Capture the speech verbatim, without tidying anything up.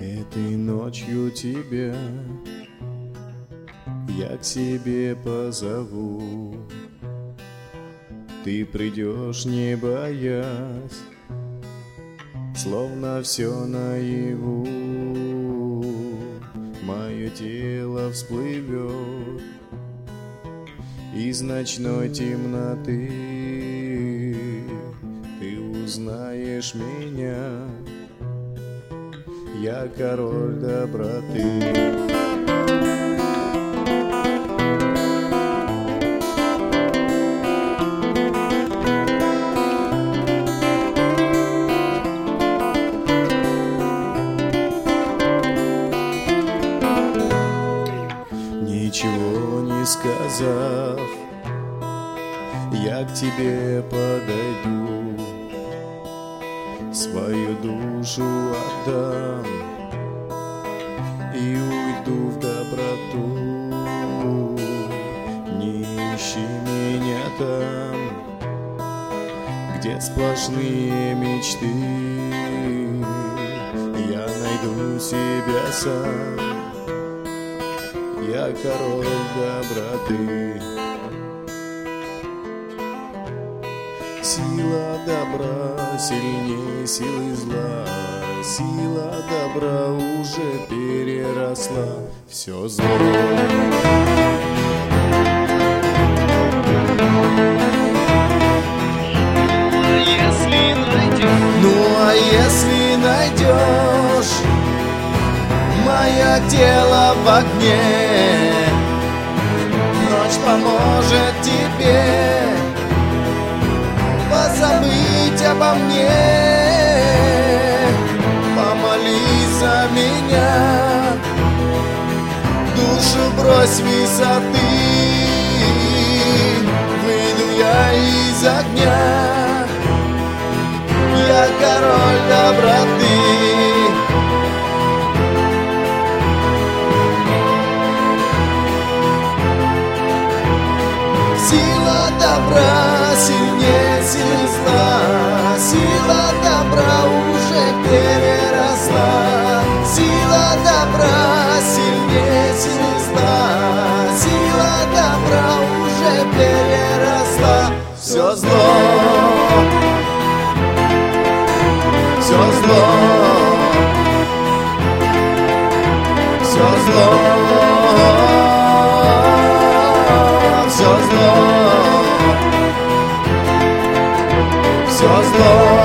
Этой ночью тебя я к себе позову. Ты придешь, не боясь, словно все наяву. Мое тело всплывет из ночной темноты. Ты узнаешь меня, я король доброты. Ничего не сказав, я к тебе подойду, свою душу отдам и уйду в доброту. Не ищи меня там, где сплошные мечты. Я найду себя сам, я король доброты. Сила добра сильнее силы зла. Сила добра уже переросла все зло. Ну а если найдешь мое тело в огне, ночь поможет тебе позабыть обо мне. Помолись за меня, душу брось высоты. Выйду я из огня, я король доброты. Сила добра сильнее силы зла. Сила добра уже переросла. Сила добра сильнее силы зла. Сила добра уже переросла все зло. Все зло. Все зло. Все зло, все зло.